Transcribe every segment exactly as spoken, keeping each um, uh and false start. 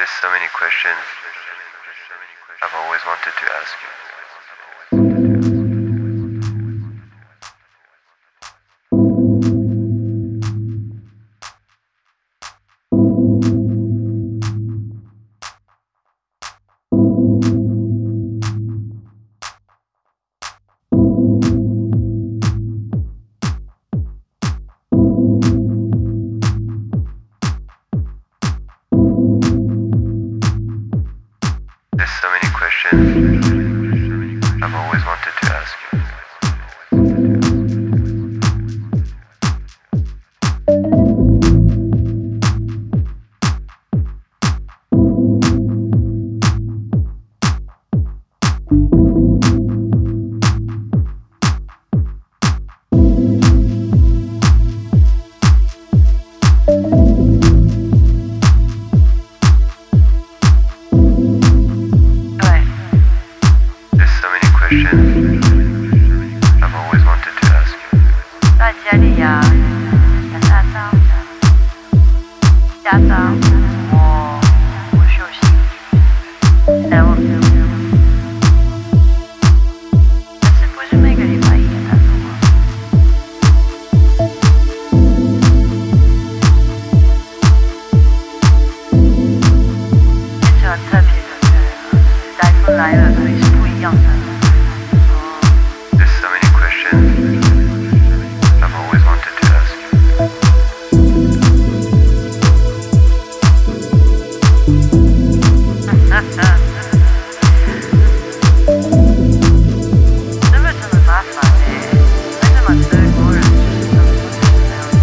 There's so many questions I've always wanted to ask you. There's so many questions I've always wanted to ask you. There's so many questions I've always wanted to ask you. 大家里呀，大早，大早，我我休息，但我但是不是每个礼拜一天他说吗？非常特别的是，台风来了，所以是不一样的。 There's so many questions I've always wanted to ask you. 哈哈，真的真的麻烦哎，为什么德国人就是这么没有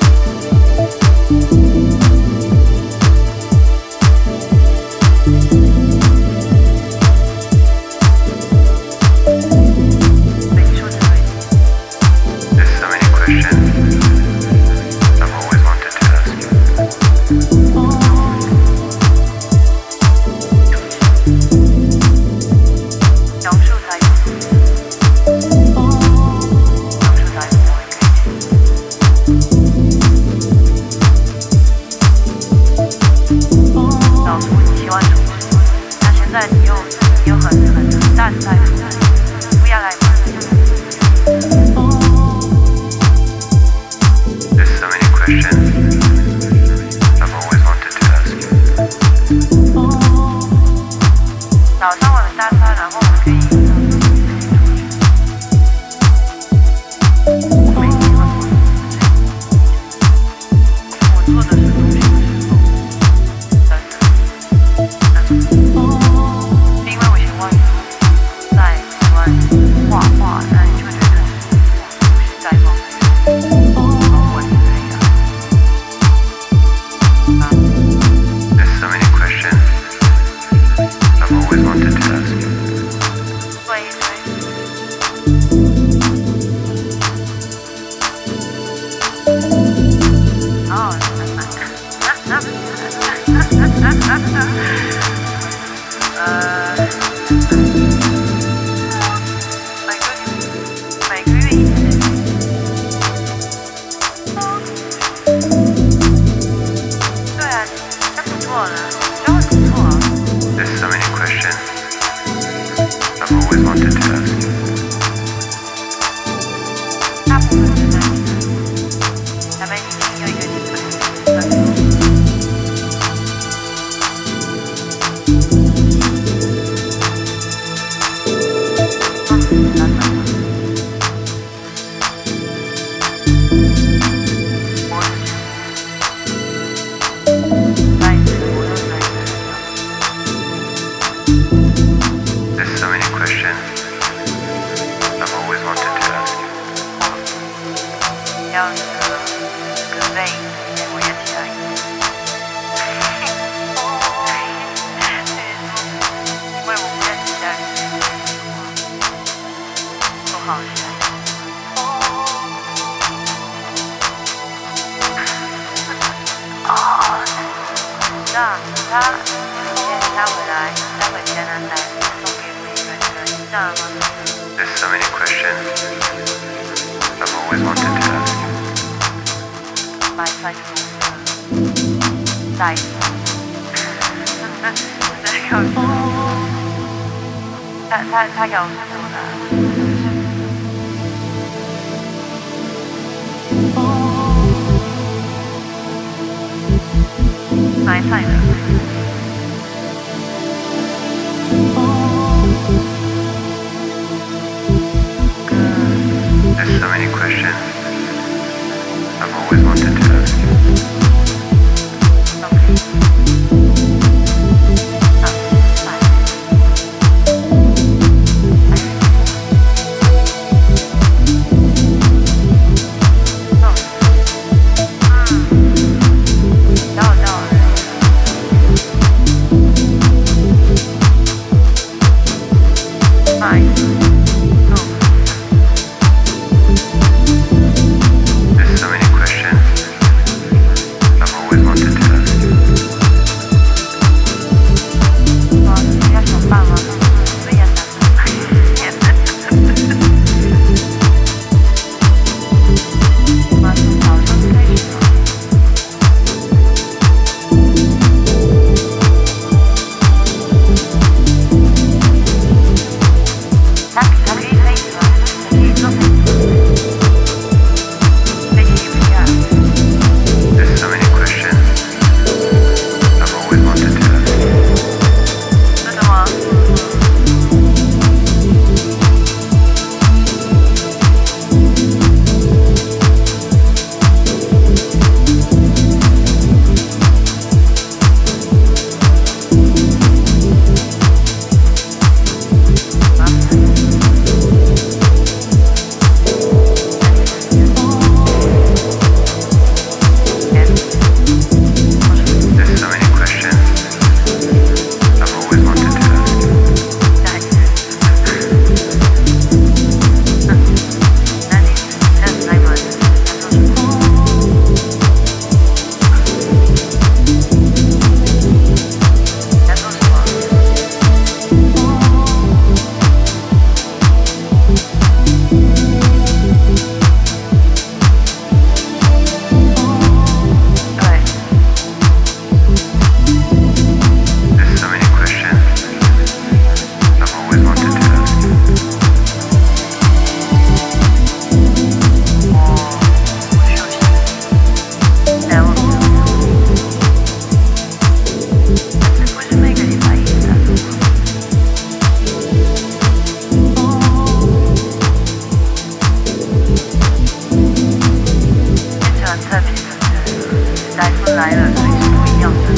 没说的对。 There's so many questions I've always wanted to ask you. 描述它有，描述它有我也可以老师你喜欢主持，那现在你有你有很很很大的在乎，不要来吗？ There's so many questions I've always wanted to ask you. 早上我们大餐，然后我们可以我没喜欢过我做的是东西的时候，真的，因为我喜欢在喜欢画画，那你就会觉得不是在放松，和文字一样。啊， There's so many questions I've always wanted to ask you. 对对。哦，呃，每个每个月一次，对啊，那不错了，这样很不错啊。 There's so many questions I've always wanted to ask you. 大部分是在咱们已经有一个地方。 There's so many questions I've always wanted to ask you. 要是这个背，我也起来。因为我们在起来，不好起来。哦，那他今天他回来，他回加拿大，送给我一个这个，你知道吗？ There's so many questions I've always wanted to ask you. 买菜就再一次。 我在告诉他，他他告诉我的。哪一派的？ There's so many questions I've always wanted to ask you. There's so many questions I've always wanted to ask you. 我应该想办法被演的。我从早上开始了。他他可以可以是吧？可以做很多。飞机不一样。 There's so many questions I've always wanted to ask you. 真的吗？ There's so many questions I've always wanted to ask you. 那你这是在吗？在做什么？在做什么？对。 There's so many questions I've always wanted to ask you. 我休息，然后这不是每个礼拜一在做吗？这次很特别的，台风来了，所以是不一样的。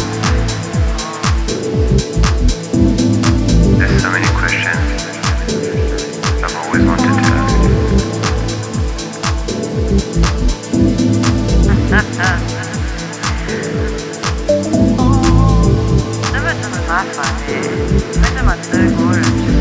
There's so many questions I've always wanted to ask you. 这个真的麻烦诶，为什么德国人？